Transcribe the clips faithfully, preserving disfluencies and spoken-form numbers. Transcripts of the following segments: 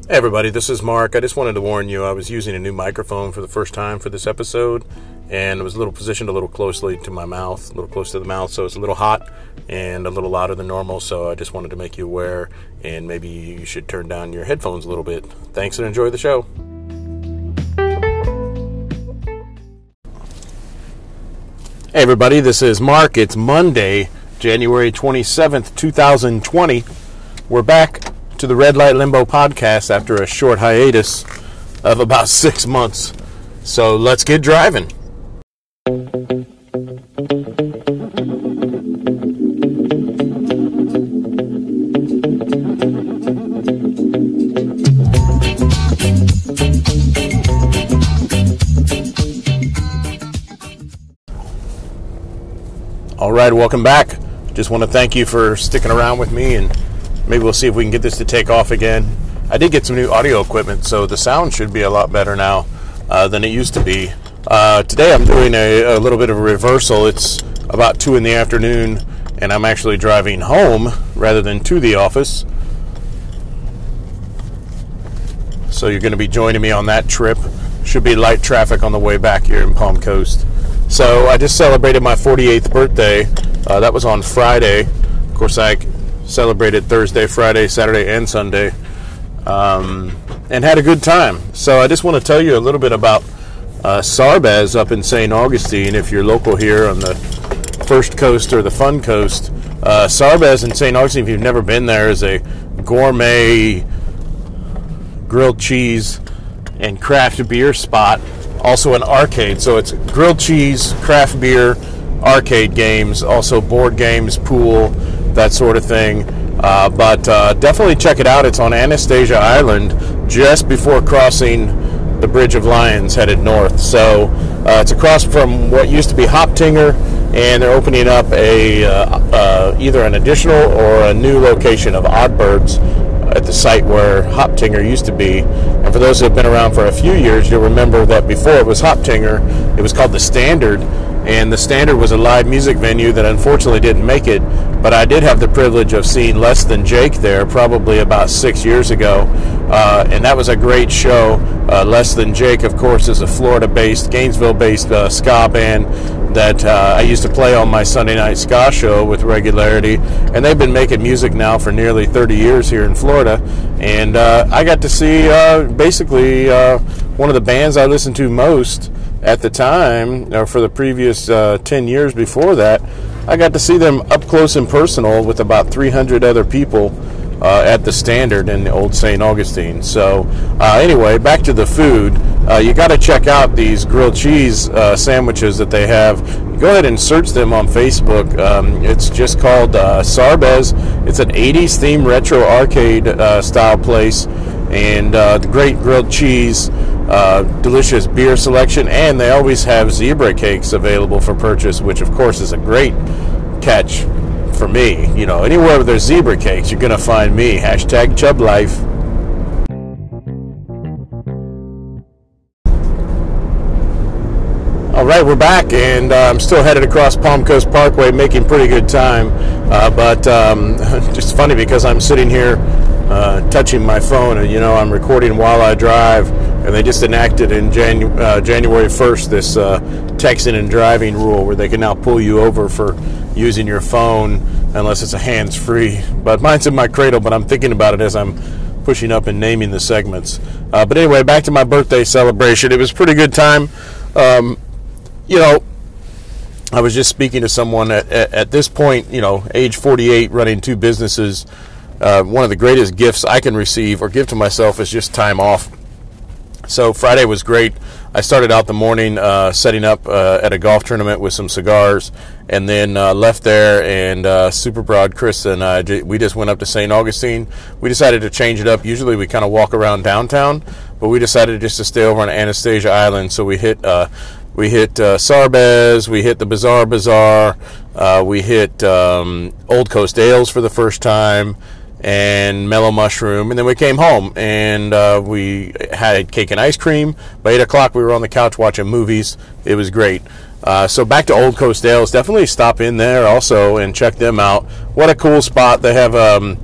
Hey everybody, this is Mark. I just wanted to warn you, I was using a new microphone for the first time for this episode, and it was a little positioned a little closely to my mouth, a little close to the mouth, so it's a little hot and a little louder than normal, so I just wanted to make you aware, and maybe you should turn down your headphones a little bit. Thanks and enjoy the show. Hey everybody, this is Mark. It's Monday, January twenty-seventh, twenty twenty. We're back to the Red Light Limbo podcast after a short hiatus of about six months. So let's get driving. All right, welcome back. Just want to thank you for sticking around with me, and maybe we'll see if we can get this to take off again. I did get some new audio equipment, so the sound should be a lot better now uh, than it used to be. Uh, today I'm doing a, a little bit of a reversal. It's about two in the afternoon, and I'm actually driving home rather than to the office. So you're going to be joining me on that trip. Should be light traffic on the way back here in Palm Coast. So I just celebrated my forty-eighth birthday. Uh, that was on Friday. Of course, I celebrated Thursday, Friday, Saturday, and Sunday, um, and had a good time. So I just want to tell you a little bit about uh, Sarbez up in Saint Augustine. If you're local here on the First Coast or the Fun Coast, uh, Sarbez in Saint Augustine, if you've never been there, is a gourmet grilled cheese and craft beer spot. Also an arcade, so it's grilled cheese, craft beer, arcade games, also board games, pool, that sort of thing. Uh, but uh, definitely check it out. It's on Anastasia Island, just before crossing the Bridge of Lions, headed north. So uh, it's across from what used to be Hoptinger, and they're opening up a uh, uh, either an additional or a new location of Oddbirds at the site where Hoptinger used to be. And for those who have been around for a few years, you'll remember that before it was Hoptinger, it was called the Standard, and the Standard was a live music venue that unfortunately didn't make it, but I did have the privilege of seeing Less Than Jake there probably about six years ago, uh, and that was a great show. Uh, Less Than Jake, of course, is a Florida-based, Gainesville-based uh, ska band that uh, I used to play on my Sunday night ska show with regularity, and they've been making music now for nearly thirty years here in Florida, and uh, I got to see uh, basically uh, one of the bands I listened to most at the time, or for the previous uh, ten years before that. I got to see them up close and personal with about three hundred other people uh, at the Standard in the old Saint Augustine. So uh, anyway, back to the food. Uh, you got to check out these grilled cheese uh, sandwiches that they have. Go ahead and search them on Facebook. Um, it's just called uh, Sarbez. It's an eighties themed retro arcade uh, style place, and uh, the great grilled cheese, uh, delicious beer selection, and they always have zebra cakes available for purchase, which of course is a great catch for me. You know, anywhere where there's zebra cakes, you're going to find me. Hashtag Chub Life. All right, we're back, and uh, I'm still headed across Palm Coast Parkway, making pretty good time. Uh, but um, just funny because I'm sitting here uh, touching my phone, and you know I'm recording while I drive. And they just enacted in Janu- uh, January first this uh, texting and driving rule, where they can now pull you over for using your phone unless it's a hands-free. But mine's in my cradle, but I'm thinking about it as I'm pushing up and naming the segments. Uh, but anyway, back to my birthday celebration. It was a pretty good time. Um, You know, I was just speaking to someone at, at, at this point, you know, age forty-eight, running two businesses. Uh, one of the greatest gifts I can receive or give to myself is just time off. So Friday was great. I started out the morning uh, setting up uh, at a golf tournament with some cigars, and then uh, left there, and uh, Super Broad Chris and I, we just went up to Saint Augustine. We decided to change it up. Usually we kind of walk around downtown, but we decided just to stay over on Anastasia Island. So we hit uh, we hit uh, Sarbez, we hit the Bazaar Bazaar, uh, we hit um, Old Coast Ales for the first time, and Mellow Mushroom, and then we came home, and uh, we had cake and ice cream. By eight o'clock, we were on the couch watching movies. It was great. Uh, so back to Old Coast Ales. Definitely stop in there also and check them out. What a cool spot. They have um,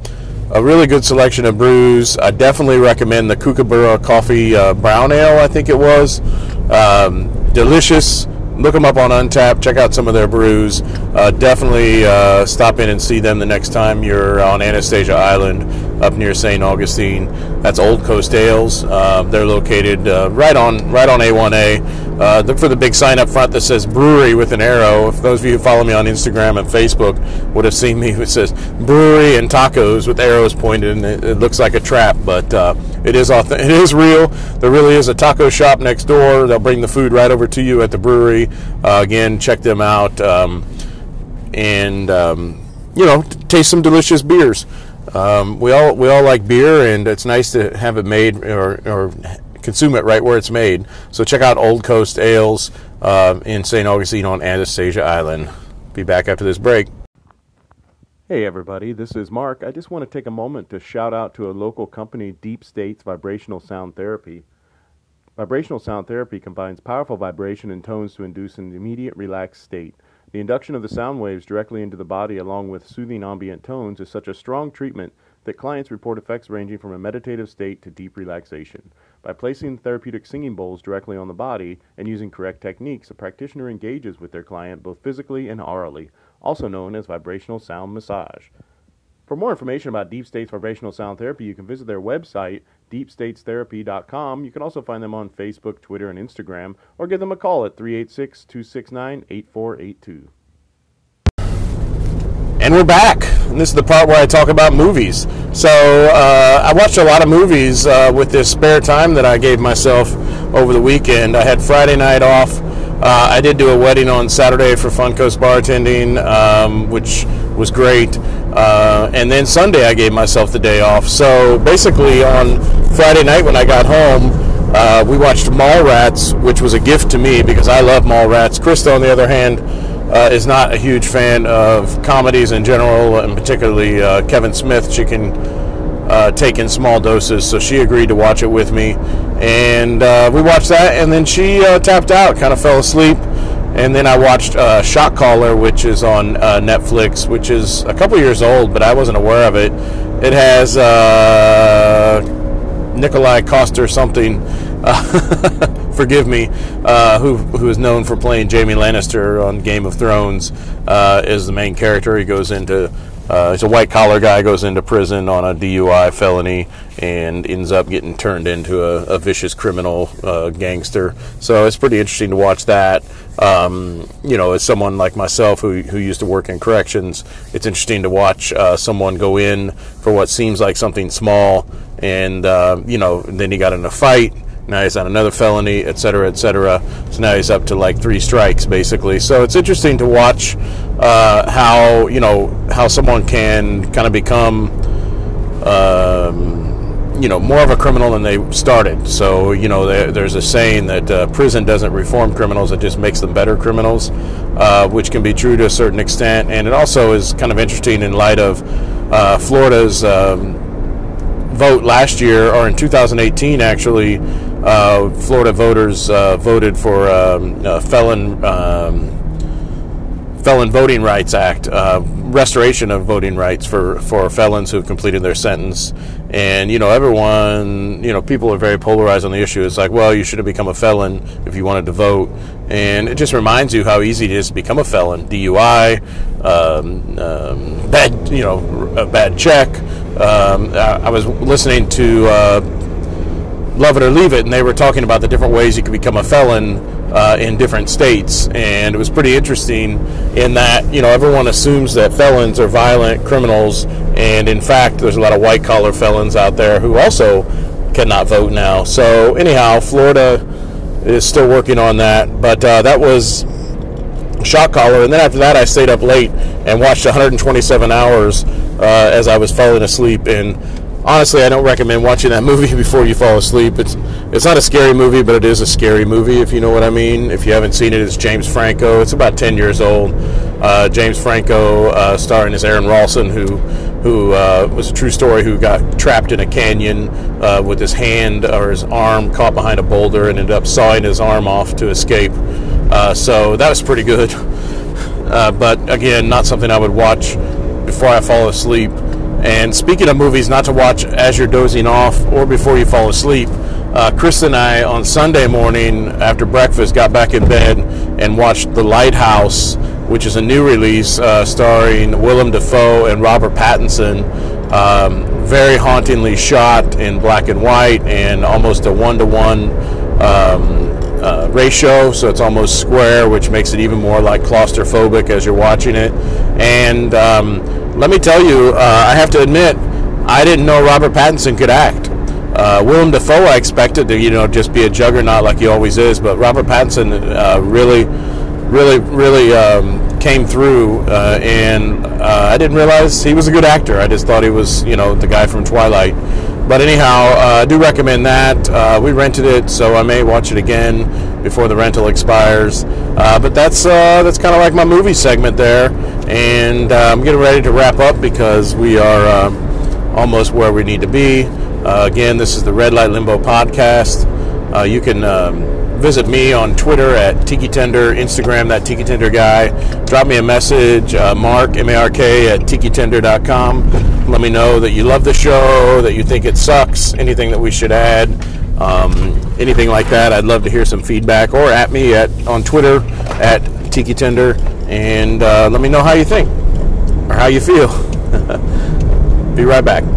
a really good selection of brews. I definitely recommend the Kookaburra Coffee uh, Brown Ale, I think it was. Um, delicious. Look them up on Untappd. Check out some of their brews. Uh, definitely uh, stop in and see them the next time you're on Anastasia Island up near Saint Augustine. That's Old Coast Ales. Uh, they're located uh, right on right on A one A. Uh, look for the big sign up front that says brewery with an arrow. If those of you who follow me on Instagram and Facebook would have seen me, it says brewery and tacos with arrows pointed, and it, it looks like a trap, but uh, it is auth- it is real. There really is a taco shop next door. They'll bring the food right over to you at the brewery. Uh, again, check them out, um, and um, you know, t- taste some delicious beers. Um, we all we all like beer, and it's nice to have it made or, or consume it right where it's made. So check out Old Coast Ales uh, in Saint Augustine on Anastasia Island. Be back after this break. Hey everybody, this is Mark. I just want to take a moment to shout out to a local company, Deep States Vibrational Sound Therapy. Vibrational sound therapy combines powerful vibration and tones to induce an immediate relaxed state. The induction of the sound waves directly into the body along with soothing ambient tones is such a strong treatment that clients report effects ranging from a meditative state to deep relaxation. By placing therapeutic singing bowls directly on the body and using correct techniques, a practitioner engages with their client both physically and aurally, also known as vibrational sound massage. For more information about Deep States Vibrational Sound Therapy, you can visit their website, deep states therapy dot com. You can also find them on Facebook, Twitter, and Instagram, or give them a call at three eight six, two six nine, eight four eight two. And we're back. And this is the part where I talk about movies. So uh, I watched a lot of movies uh, with this spare time that I gave myself over the weekend. I had Friday night off. Uh, I did do a wedding on Saturday for Fun Coast Bartending, um, which was great. Uh, and then Sunday I gave myself the day off. So basically on Friday night when I got home, uh, we watched Mallrats, which was a gift to me because I love Mallrats. Krista, on the other hand, uh, is not a huge fan of comedies in general, and particularly uh, Kevin Smith. She can uh, take in small doses, so she agreed to watch it with me. And uh, we watched that, and then she uh, tapped out, kind of fell asleep. And then I watched uh, Shot Caller, which is on uh, Netflix, which is a couple years old, but I wasn't aware of it. It has uh, Nikolai Coster something, uh, forgive me, uh, who who is known for playing Jaime Lannister on Game of Thrones, uh, is the main character. He goes into Uh, he's a white-collar guy, goes into prison on a D U I felony and ends up getting turned into a, a vicious criminal uh, gangster. So it's pretty interesting to watch that. Um, you know, as someone like myself who, who used to work in corrections, it's interesting to watch uh, someone go in for what seems like something small, and, uh, you know, then he got in a fight. Now he's on another felony, et cetera, et cetera. So now he's up to like three strikes, basically. So it's interesting to watch uh, how, you know, how someone can kind of become, um, you know, more of a criminal than they started. So, you know, there, there's a saying that uh, prison doesn't reform criminals, it just makes them better criminals, uh, which can be true to a certain extent. And it also is kind of interesting in light of uh, Florida's um, vote last year, or in two thousand eighteen, actually. Uh, Florida voters uh, voted for um, a felon um, felon voting rights act, uh, restoration of voting rights for, for felons who have completed their sentence. And, you know, everyone, you know, people are very polarized on the issue. It's like, well, you should have become a felon if you wanted to vote. And it just reminds you how easy it is to become a felon. D U I, um, um, bad, you know, a bad check. Um, I, I was listening to uh, Love It or Leave It, and they were talking about the different ways you could become a felon uh, in different states, and it was pretty interesting in that, you know, everyone assumes that felons are violent criminals, and in fact there's a lot of white-collar felons out there who also cannot vote now. So anyhow, Florida is still working on that, but uh, that was Shot Caller, and then after that I stayed up late and watched one hundred twenty-seven hours uh, as I was falling asleep. And honestly, I don't recommend watching that movie before you fall asleep. It's it's not a scary movie, but it is a scary movie, if you know what I mean. If you haven't seen it, it's James Franco. It's about ten years old. Uh, James Franco, uh, starring as Aaron Ralston, who who uh, was a true story, who got trapped in a canyon uh, with his hand or his arm caught behind a boulder and ended up sawing his arm off to escape. Uh, so that was pretty good. Uh, but again, not something I would watch before I fall asleep. And speaking of movies not to watch as you're dozing off or before you fall asleep, uh, Chris and I on Sunday morning after breakfast got back in bed and watched The Lighthouse, which is a new release uh, starring Willem Dafoe and Robert Pattinson. Um, very hauntingly shot in black and white and almost a one-to-one um, uh, ratio, so it's almost square, which makes it even more like claustrophobic as you're watching it. And um, let me tell you, uh, I have to admit, I didn't know Robert Pattinson could act. Uh, Willem Dafoe, I expected to, you know, just be a juggernaut like he always is, but Robert Pattinson uh, really, really, really um, came through, uh, and uh, I didn't realize he was a good actor. I just thought he was, you know, the guy from Twilight. But anyhow, uh, I do recommend that. Uh, we rented it, so I may watch it again before the rental expires. Uh, but that's uh, that's kind of like my movie segment there, and uh, I'm getting ready to wrap up because we are uh, almost where we need to be. Uh, again, this is the Red Light Limbo podcast. Uh, you can um, visit me on Twitter at Tiki Tender, Instagram, that Tiki Tender guy. Drop me a message, uh, Mark, M A R K, at tiki tender dot com. Let me know that you love the show, that you think it sucks, anything that we should add, um, anything like that. I'd love to hear some feedback, or at me at on Twitter at Tiki Tender, and uh, let me know how you think or how you feel. Be right back.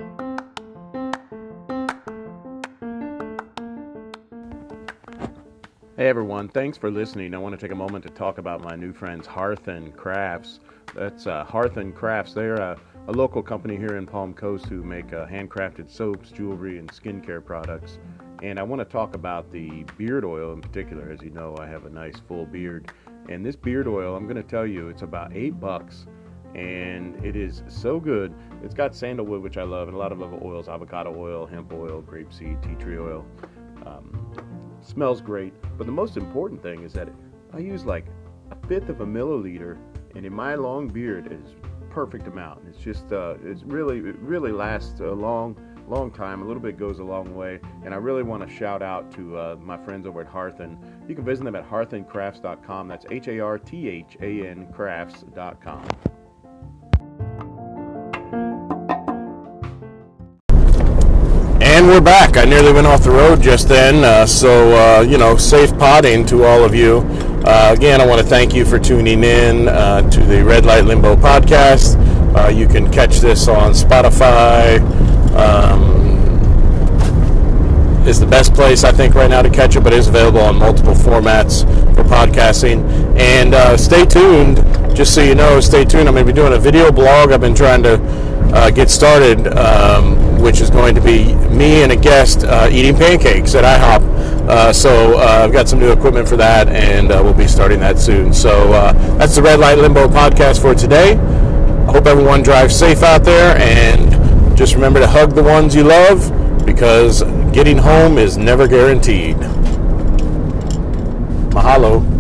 Hey everyone, thanks for listening. I want to take a moment to talk about my new friends Hearth and Crafts. That's uh, Hearth and Crafts. They're a, a local company here in Palm Coast who make uh, handcrafted soaps, jewelry, and skincare products. And I want to talk about the beard oil in particular. As you know, I have a nice full beard. And this beard oil, I'm going to tell you, it's about eight bucks. And it is so good. It's got sandalwood, which I love, and a lot of other oils, avocado oil, hemp oil, grapeseed, tea tree oil. Um, smells great, but the most important thing is that I use like a fifth of a milliliter, and in my long beard it is perfect amount. It's just uh, it's really it really lasts a long long time. A little bit goes a long way, and I really want to shout out to uh, my friends over at Hearth, and you can visit them at hearth and crafts dot com. That's H A R T H A N crafts dot com. And we're back. I nearly went off the road just then, uh, so, uh, you know, safe potting to all of you. Uh, again, I want to thank you for tuning in uh, to the Red Light Limbo podcast. Uh, you can catch this on Spotify. Um, is the best place, I think, right now to catch it, but it is available on multiple formats for podcasting. And uh, stay tuned, just so you know, stay tuned. I'm going to be doing a video blog. I've been trying to uh, get started, um, which is going to be me and a guest uh, eating pancakes at IHOP. Uh, so uh, I've got some new equipment for that, and uh, we'll be starting that soon. So uh, that's the Red Light Limbo podcast for today. I hope everyone drives safe out there, and just remember to hug the ones you love, because getting home is never guaranteed. Mahalo.